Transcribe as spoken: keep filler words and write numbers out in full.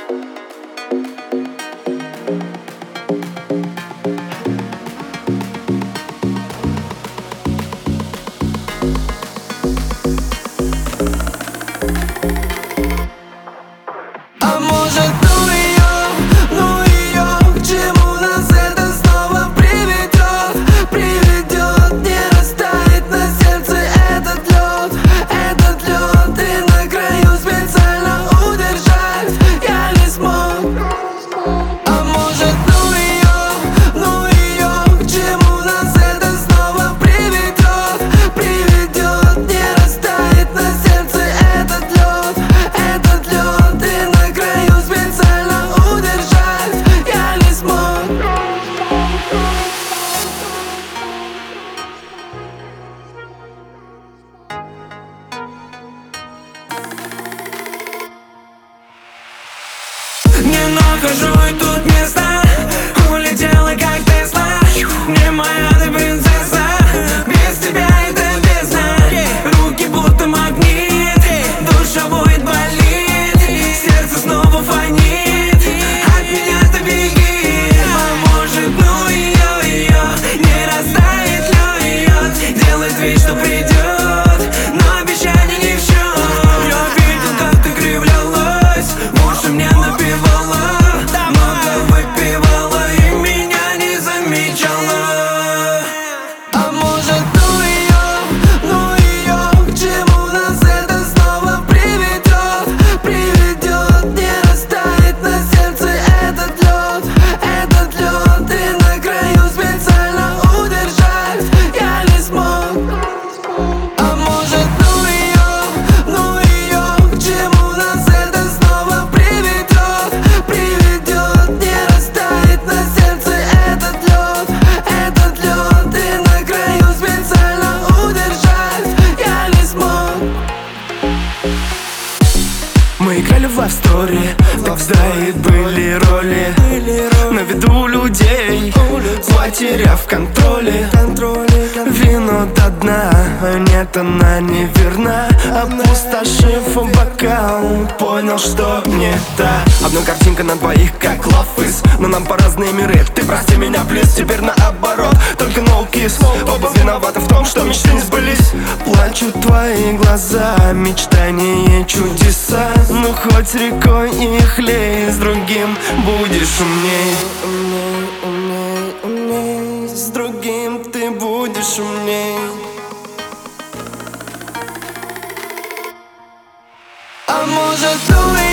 А может, ну ее, ну ее, к чему нас это снова приведет? Приведет, не растает на сердце этот лед, этот лед. И на краю специально удержать я не смог. А может, ну ее, ну ее, к чему нас это снова приведет? Приведет, не растает на сердце этот лед, этот лед. И на краю специально удержать я не смог. Не нахожу и тут места, улетела как Тесла. Не моя ты принцесса, без тебя это бездна. Руки будто магнит, душа будет болит, сердце снова фонит, от меня ты беги. А может, ну ее, ее, не растает лед, делает вид, что придет, но обещание не в счет. Я видел, как ты кривлялась, в уши мне напевала, много выпивала и меня не замечала. А может, ну ее, ну ее, к чему нас это снова приведет? Приведет, не растает на сердце этот лед, этот лед. И на краю специально удержать я не смог. А может, ну ее, ну ее, к чему нас это снова приведет? Приведет, не растает на сердце этот лед, этот лед. И на краю специально удержать я не смог. Мы играли в Love Story, тогда и были роли на виду людей, потеряв контроле. Вино до дна, нет, она не верна. Опустошив бокал, понял, что не та. Одна картинка на двоих, как Love Is, но нам по разные миры. Ты прости меня, плиз, теперь наоборот, только no kiss. Оба виноваты в том, что мечты не сбылись. Плачут твои глаза, мечтания, чудеса. Ну хоть рекой их лей, с другим будешь умней. Умней, умней, умней, с другим ты будешь умней. А может, ну